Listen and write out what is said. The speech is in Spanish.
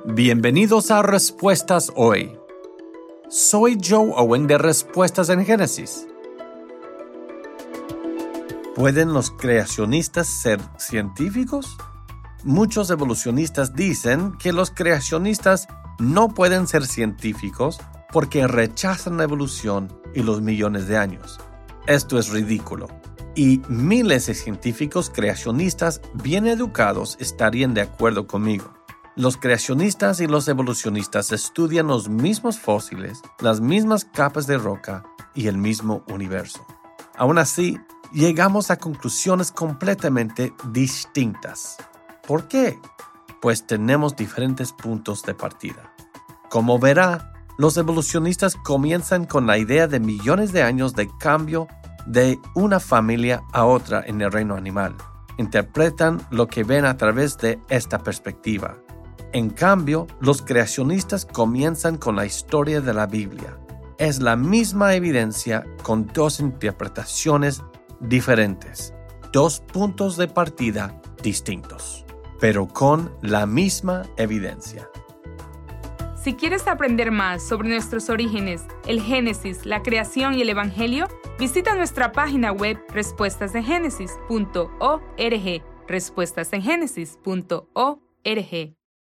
Bienvenidos a Respuestas Hoy. Soy Joe Owen de Respuestas en Génesis. ¿Pueden los creacionistas ser científicos? Muchos evolucionistas dicen que los creacionistas no pueden ser científicos porque rechazan la evolución y los millones de años. Esto es ridículo. Y miles de científicos creacionistas bien educados estarían de acuerdo conmigo. Los creacionistas y los evolucionistas estudian los mismos fósiles, las mismas capas de roca y el mismo universo. Aún así, llegamos a conclusiones completamente distintas. ¿Por qué? Pues tenemos diferentes puntos de partida. Como verá, los evolucionistas comienzan con la idea de millones de años de cambio de una familia a otra en el reino animal. Interpretan lo que ven a través de esta perspectiva. En cambio, los creacionistas comienzan con la historia de la Biblia. Es la misma evidencia con dos interpretaciones diferentes, dos puntos de partida distintos, pero con la misma evidencia. Si quieres aprender más sobre nuestros orígenes, el Génesis, la creación y el Evangelio, visita nuestra página web respuestasengenesis.org, respuestasengenesis.org.